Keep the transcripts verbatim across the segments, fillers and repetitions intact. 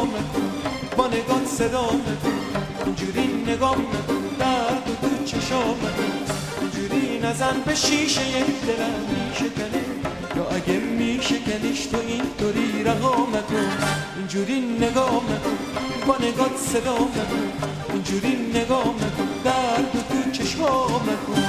نکن، با نگات صدا نکن، اینجوری نگاه نکن، درد و تو چشام نکن، اینجوری نزن به شیشه دلم میشکنه، یا اگه میشکنیش تو اینطوری رها نکن، اینجوری نگاه نکن، با نگات صدا نکن، اینجوری نگاه نکن، درد و تو چشام نکن.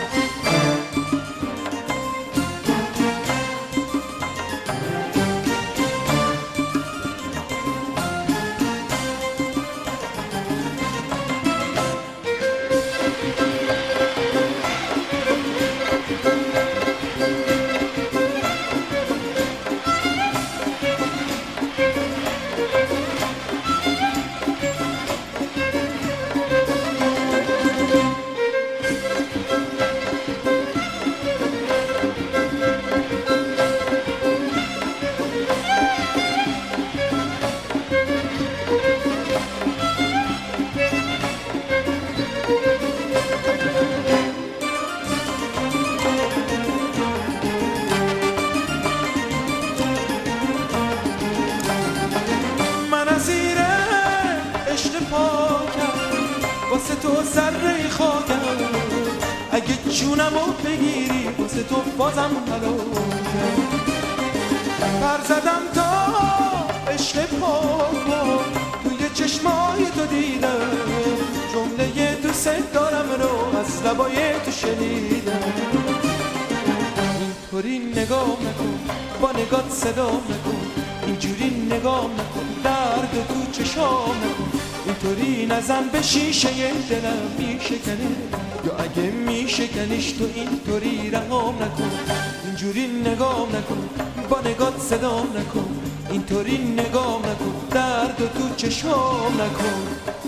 واسه تو ذره خاکم، اگه جونمو بگیری واسه تو بازم هلاکم، پر زدم تا عشق پاکم، توی چشمای تو دیدم، جمله دوست دارم رو از لبای تو شنیدم، اینطوری نگاه نکن، با نگات صدا نکن، اینجوری نگاه نکن، درد تو چشام نکن، اینطوری نزن به شیشه دلم میشکنه، یا اگه میشکنیش تو اینطوری رها نکن، اینجوری نگاه نکن، با نگات صدا نکن، اینطوری نگاه نکن، درد تو چشام نکن.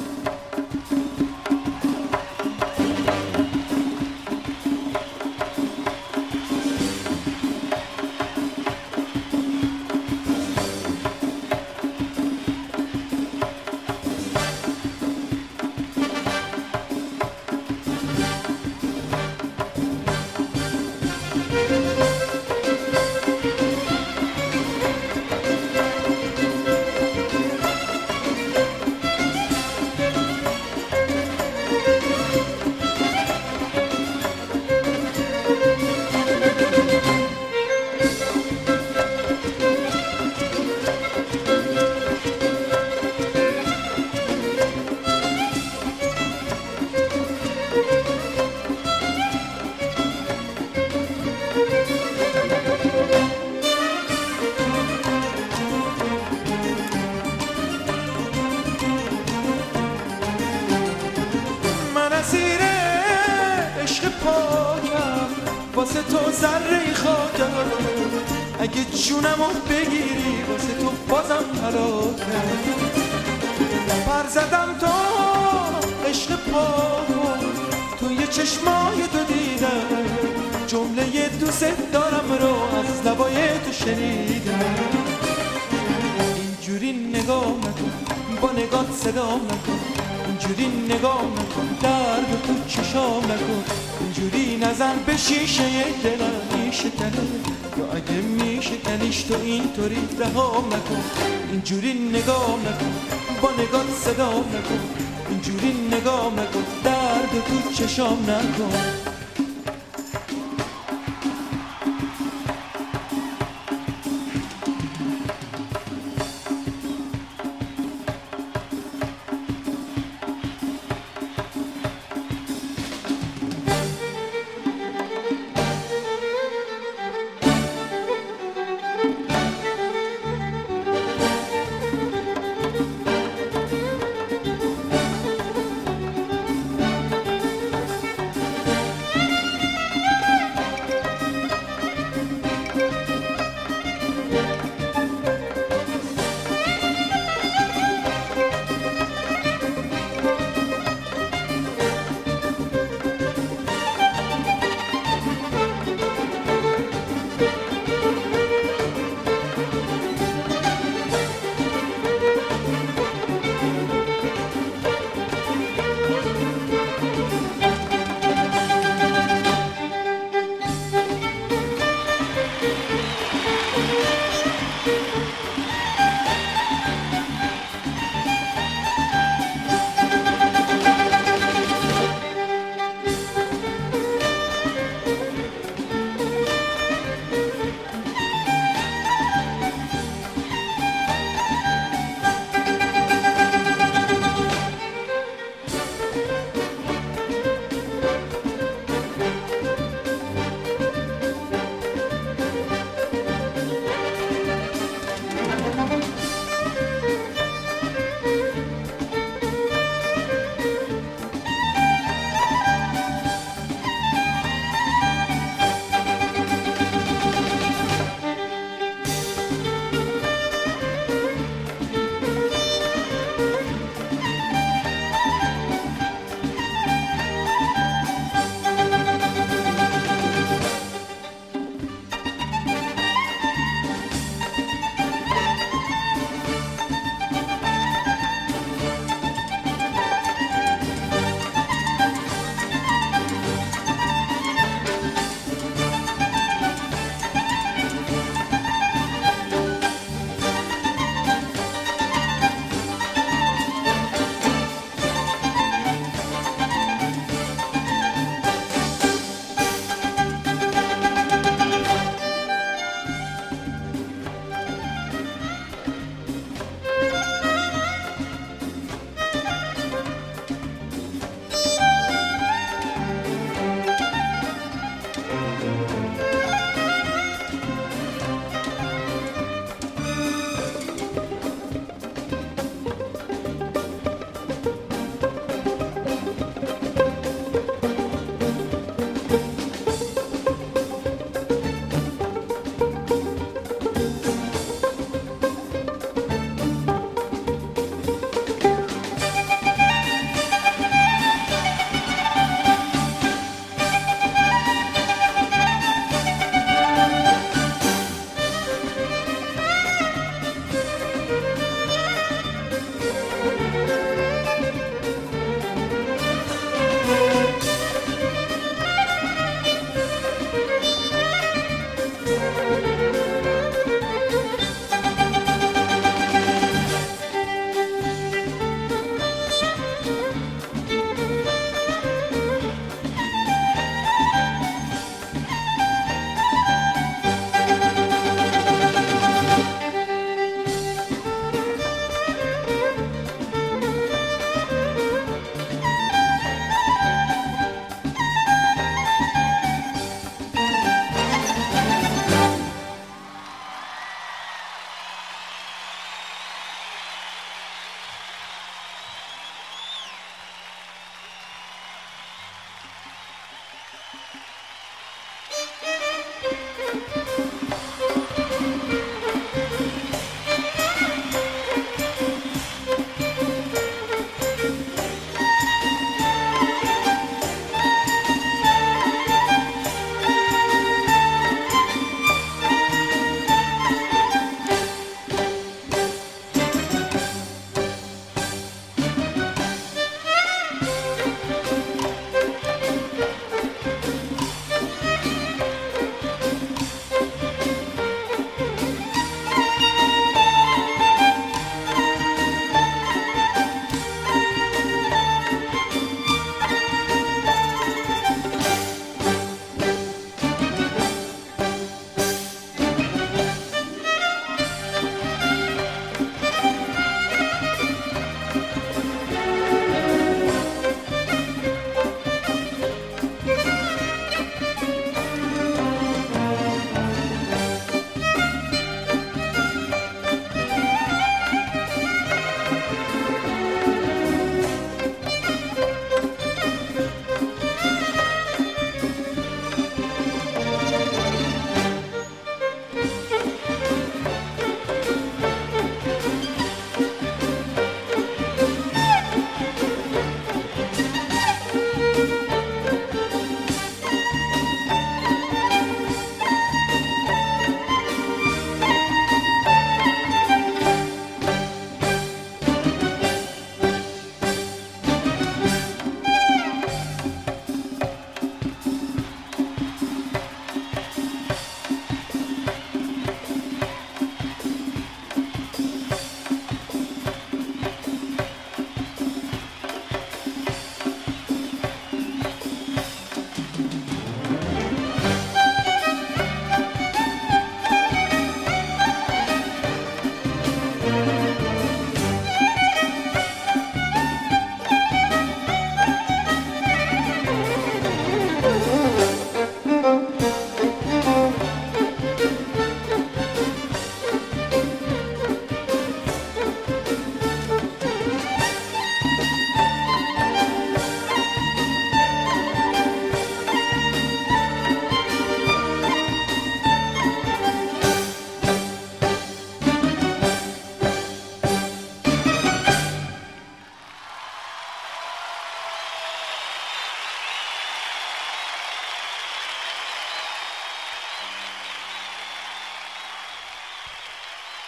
واسه تو ذره خاکم، اگه جونمو بگیری واسه تو بازم هلاکم، پر زدم تا عشق پاکم، توی چشمای تو دیدم، جمله دوست دارم رو از لبای تو شنیدم، اینجوری نگاه نکن، با نگات صدا نکن، اینجوری نگاه نکن، درد تو چشام نکن، اینجوری نزن به شیشه دلم میشکنه، یا اگه میشکنیش تو اینطوری رها نکن، اینجوری نگاه نکن، با نگات صدا نکن، اینجوری نگاه نکن، درد تو چشام نکن.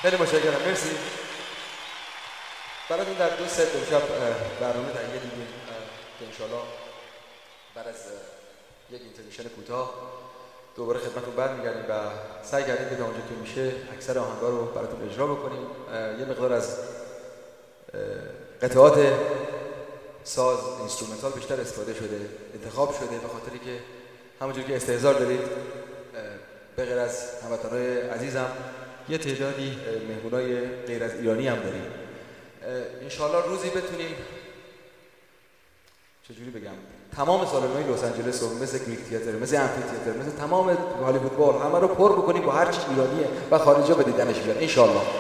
خیلی متشکرم، مرسی. براتون در دو سه شب برنامه تهیه دیدیم که انشالله بعد از یک اینترمیشن کوتاه دوباره خدمتتون برمیگردیم و سعی کردیم که تا اونجا که میشه اکثر آهنگا رو براتون اجرا بکنیم. یه مقدار از قطعات ساز اینسترومنتال بیشتر استفاده شده، انتخاب شده به خاطری که همونجور که استحضار دارید به غیر از هموطنای عزیزم یه تعدادی مهمونای غیر از ایرانی هم داریم. انشالله روزی بتونیم چجوری بگم تمام سالن‌های لس آنجلس رو مثل گریک تئاتر، مثل امفی تئاتر، مثل تمام هالیوود بال همه رو پر بکنیم با هر چی ایرانیه و خارجی‌ها به دیدنش بیان انشالله.